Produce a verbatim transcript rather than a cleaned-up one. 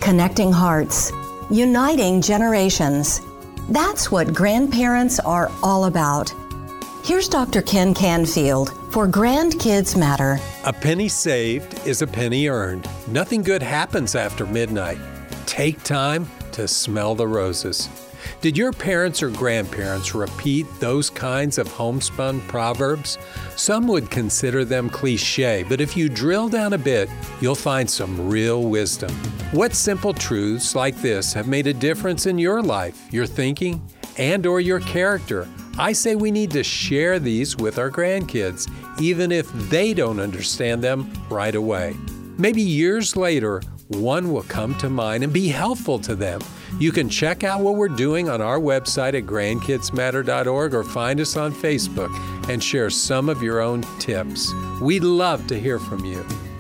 connecting hearts, uniting generations. That's what grandparents are all about. Here's Doctor Ken Canfield for Grandkids Matter. A penny saved is a penny earned. Nothing good happens after midnight. Take time to smell the roses. Did your parents or grandparents repeat those kinds of homespun proverbs? Some would consider them cliche, but if you drill down a bit, you'll find some real wisdom. What simple truths like this have made a difference in your life, your thinking, and or your character? I say we need to share these with our grandkids, even if they don't understand them right away. Maybe years later, one will come to mind and be helpful to them. You can check out what we're doing on our website at grandkids matter dot org or find us on Facebook and share some of your own tips. We'd love to hear from you.